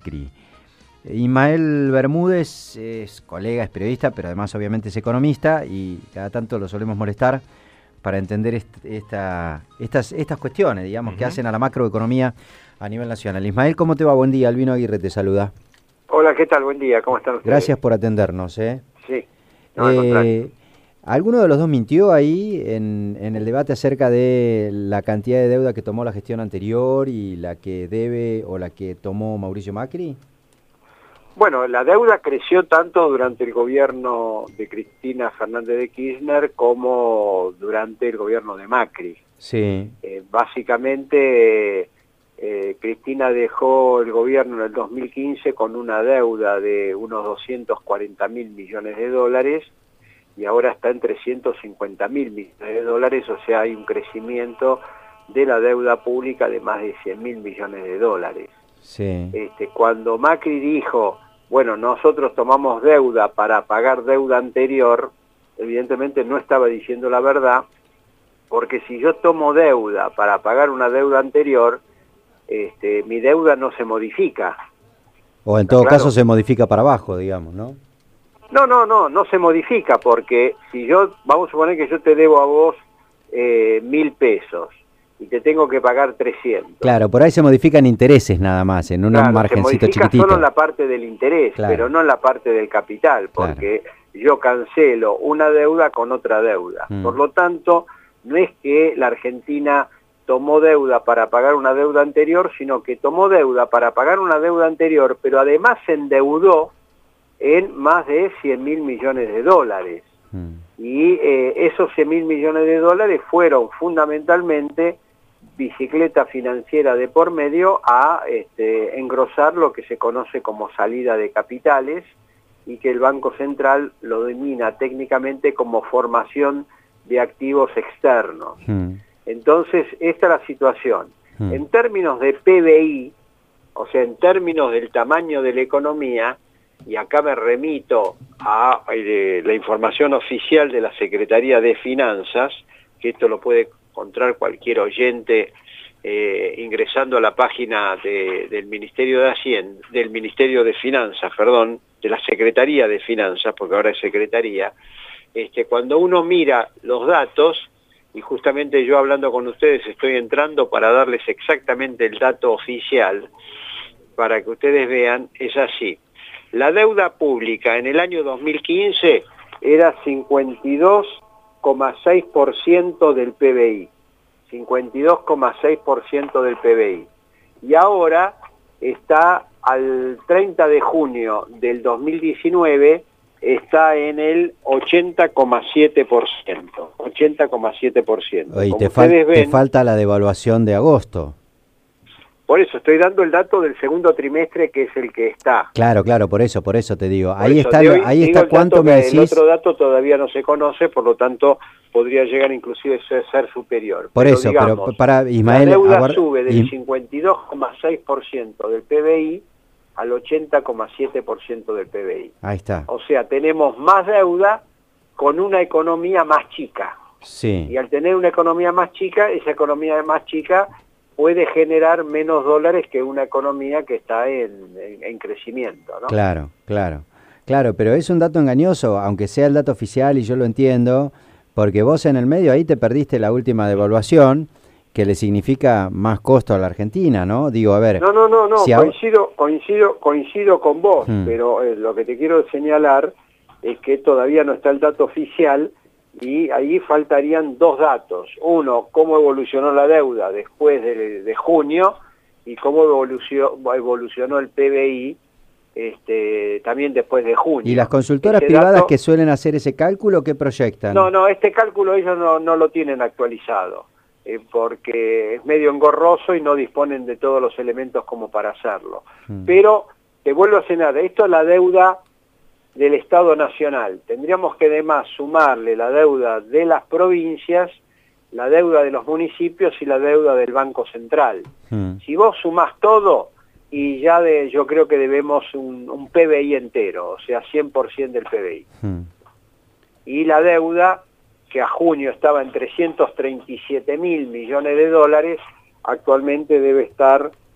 Macri. Ismael Bermúdez es colega, es periodista, pero además obviamente es economista y cada tanto lo solemos molestar para entender estas cuestiones, digamos, que hacen a la macroeconomía a nivel nacional. Ismael, ¿cómo te va? Buen día, Albino Aguirre te saluda. Hola, ¿qué tal? Buen día, ¿cómo están ustedes? Gracias por atendernos. Sí, no, al contrario. ¿Alguno de los dos mintió ahí en el debate acerca de la cantidad de deuda que tomó la gestión anterior y la que debe o la que tomó Mauricio Macri? Bueno, la deuda creció tanto durante el gobierno de Cristina Fernández de Kirchner como durante el gobierno de Macri. Sí. Básicamente, Cristina dejó el gobierno en el 2015 con una deuda de unos 240.000 millones de dólares y ahora está en 350.000 millones de dólares, o sea, hay un crecimiento de la deuda pública de más de 100.000 millones de dólares. Sí. Cuando Macri dijo, bueno, nosotros tomamos deuda para pagar deuda anterior, evidentemente no estaba diciendo la verdad, porque si yo tomo deuda para pagar una deuda anterior, mi deuda no se modifica. O en todo caso se modifica para abajo, digamos, ¿no? No se modifica, porque si yo, vamos a suponer que yo te debo a vos 1.000 pesos, y te tengo que pagar 300. Claro, por ahí se modifican intereses nada más, en un margencito chiquitito. Se modifica solo en la parte del interés, claro, pero no en la parte del capital, porque yo cancelo una deuda con otra deuda. Por lo tanto, no es que la Argentina tomó deuda para pagar una deuda anterior, sino que tomó deuda para pagar una deuda anterior, pero además se endeudó en más de 100.000 millones de dólares. Y esos 100.000 millones de dólares fueron fundamentalmente bicicleta financiera de por medio a engrosar lo que se conoce como salida de capitales y que el Banco Central lo denomina técnicamente como formación de activos externos. Entonces, esta es la situación. En términos de PBI, o sea, en términos del tamaño de la economía, y acá me remito a la información oficial de la Secretaría de Finanzas, que esto lo puede encontrar cualquier oyente ingresando a la página del Ministerio de Hacienda, del Ministerio de Finanzas, perdón, de la Secretaría de Finanzas, porque ahora es Secretaría. Cuando uno mira los datos, y justamente yo hablando con ustedes estoy entrando para darles exactamente el dato oficial, para que ustedes vean, es así. La deuda pública en el año 2015 era 52,6% del PBI. 52,6% del PBI. Y ahora está al 30 de junio del 2019, está en el 80,7%. 80,7%. Oye, te falta la devaluación de agosto. Por eso estoy dando el dato del segundo trimestre, que es el que está. Claro, por eso te digo. Ahí está cuánto me decís. El otro dato todavía no se conoce, por lo tanto podría llegar inclusive a ser superior. Por eso, digamos, pero para Ismael, la deuda sube del 52,6% del PBI al 80,7% del PBI. Ahí está. O sea, tenemos más deuda con una economía más chica. Sí. Y al tener una economía más chica, esa economía más chica puede generar menos dólares que una economía que está en crecimiento, ¿no? Claro, pero es un dato engañoso, aunque sea el dato oficial, y yo lo entiendo, porque vos en el medio ahí te perdiste la última devaluación, que le significa más costo a la Argentina, ¿no? Digo, a ver... No, si coincido con vos, pero lo que te quiero señalar es que todavía no está el dato oficial, y ahí faltarían dos datos. Uno, cómo evolucionó la deuda después de junio y cómo evolucionó el PBI también después de junio. ¿Y las consultoras privadas que suelen hacer ese cálculo, qué proyectan? No, este cálculo ellos no lo tienen actualizado, porque es medio engorroso y no disponen de todos los elementos como para hacerlo. Pero, te vuelvo a señalar, esto es la deuda del Estado Nacional. Tendríamos que además sumarle la deuda de las provincias, la deuda de los municipios y la deuda del Banco Central. Si vos sumás todo, y ya yo creo que debemos un PBI entero, o sea, 100% del PBI. Y la deuda, que a junio estaba en 337.000 millones de dólares, actualmente debe estar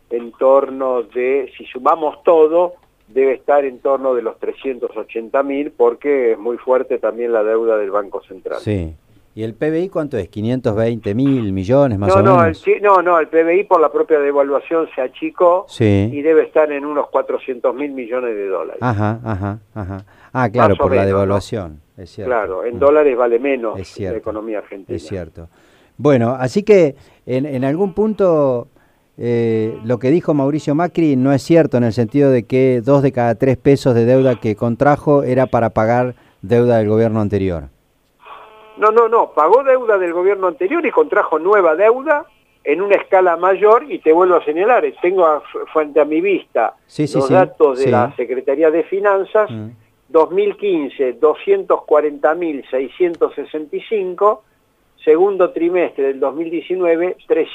en torno de, si sumamos todo, debe estar en torno de los 380.000, porque es muy fuerte también la deuda del Banco Central. Sí. ¿Y el PBI cuánto es? ¿520.000 millones más o menos? No, el PBI por la propia devaluación se achicó, sí, y debe estar en unos 400.000 millones de dólares. Ajá. Ah, claro, por la devaluación, ¿no? Es cierto. Claro, en dólares vale menos la economía argentina. Es cierto. Bueno, así que en algún punto lo que dijo Mauricio Macri no es cierto, en el sentido de que 2 de cada 3 pesos de deuda que contrajo era para pagar deuda del gobierno anterior. No, pagó deuda del gobierno anterior y contrajo nueva deuda en una escala mayor, y te vuelvo a señalar, tengo frente a mi vista los datos de la Secretaría de Finanzas. 2015, 240.665, segundo trimestre del 2019,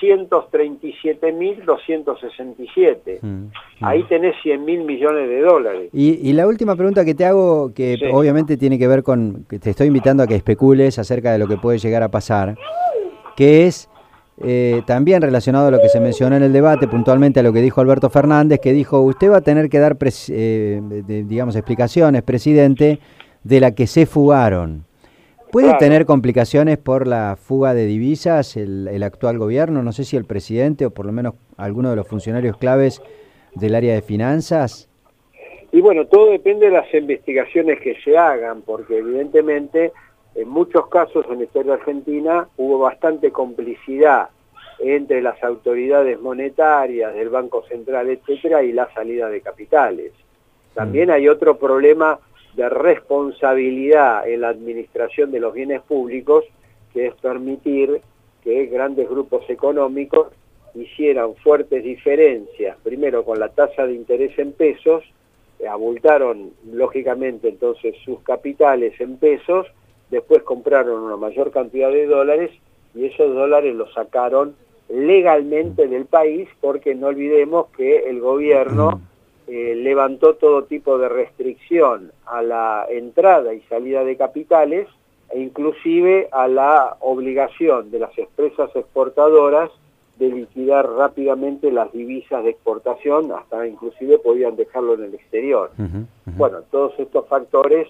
337.267. Ahí tenés 100.000 millones de dólares. Y la última pregunta que te hago, que obviamente tiene que ver con, que te estoy invitando a que especules acerca de lo que puede llegar a pasar, que es también relacionado a lo que se mencionó en el debate, puntualmente a lo que dijo Alberto Fernández, que dijo, usted va a tener que dar, digamos, explicaciones, presidente, de la que se fugaron. ¿Puede tener complicaciones por la fuga de divisas el actual gobierno? No sé si el presidente o por lo menos alguno de los funcionarios claves del área de finanzas. Y bueno, todo depende de las investigaciones que se hagan, porque evidentemente en muchos casos en la historia argentina hubo bastante complicidad entre las autoridades monetarias del Banco Central, etcétera, y la salida de capitales. También hay otro problema de responsabilidad en la administración de los bienes públicos, que es permitir que grandes grupos económicos hicieran fuertes diferencias, primero con la tasa de interés en pesos, abultaron lógicamente entonces sus capitales en pesos, después compraron una mayor cantidad de dólares, y esos dólares los sacaron legalmente del país, porque no olvidemos que el gobierno levantó todo tipo de restricción a la entrada y salida de capitales, e inclusive a la obligación de las empresas exportadoras de liquidar rápidamente las divisas de exportación, hasta inclusive podían dejarlo en el exterior. Bueno, todos estos factores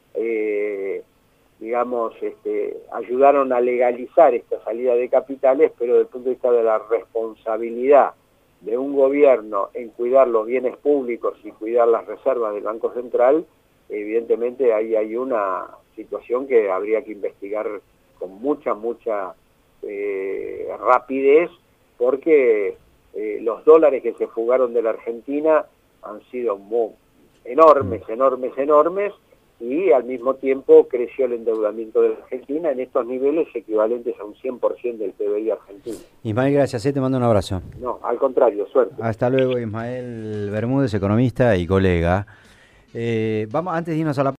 digamos, ayudaron a legalizar esta salida de capitales, pero desde el punto de vista de la responsabilidad de un gobierno en cuidar los bienes públicos y cuidar las reservas del Banco Central, evidentemente ahí hay una situación que habría que investigar con mucha rapidez, porque los dólares que se fugaron de la Argentina han sido enormes, y al mismo tiempo creció el endeudamiento de la Argentina en estos niveles equivalentes a un 100% del PBI argentino. Ismael, gracias, te mando un abrazo. No, al contrario, suerte. Hasta luego, Ismael Bermúdez, economista y colega. Vamos, antes de irnos a la